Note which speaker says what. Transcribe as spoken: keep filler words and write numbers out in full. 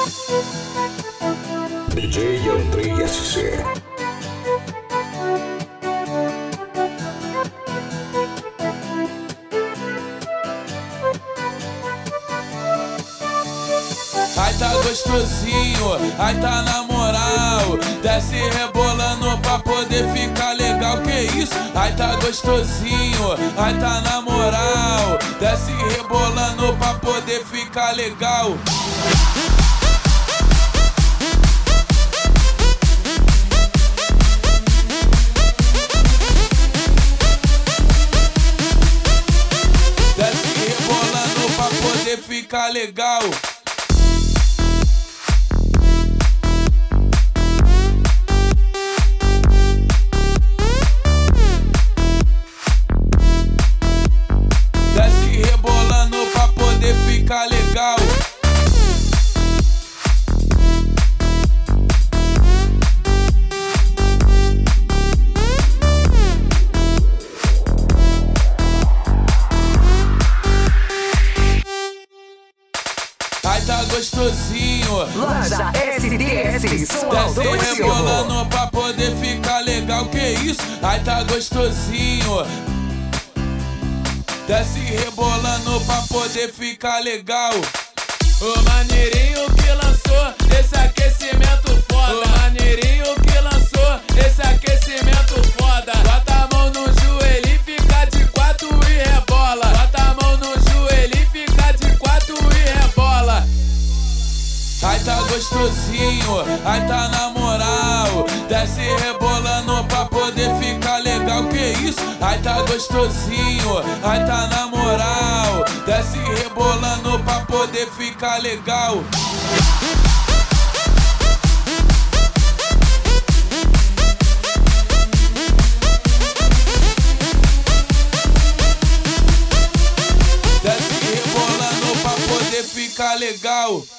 Speaker 1: D J Andrei S C.
Speaker 2: Ai tá gostosinho, ai tá na moral, desce rebolando pra poder ficar legal, que isso? Ai tá gostosinho, ai tá na moral, desce rebolando pra poder ficar legal. Desce rebolando pra poder ficar legal. Desce rebolando pra poder ficar legal. Ai tá gostosinho,
Speaker 3: Loja S D S, som
Speaker 2: desce
Speaker 3: automotivo.
Speaker 2: rebolando pra poder ficar legal, que isso? Ai tá gostosinho, desce rebolando pra poder ficar legal. O maneirinho que lançou esse aquecimento foda. O maneirinho que lançou esse aquecimento foda. Bota a mão no joelho e fica de quatro e rebola. Bota a mão no joelho e fica de quatro e rebola. Ai tá gostosinho, ai tá na moral, desce rebolando pra poder ficar legal, que isso? Ai tá gostosinho, ai tá na moral, desce rebolando pra poder ficar legal. Desce rebolando pra poder ficar legal.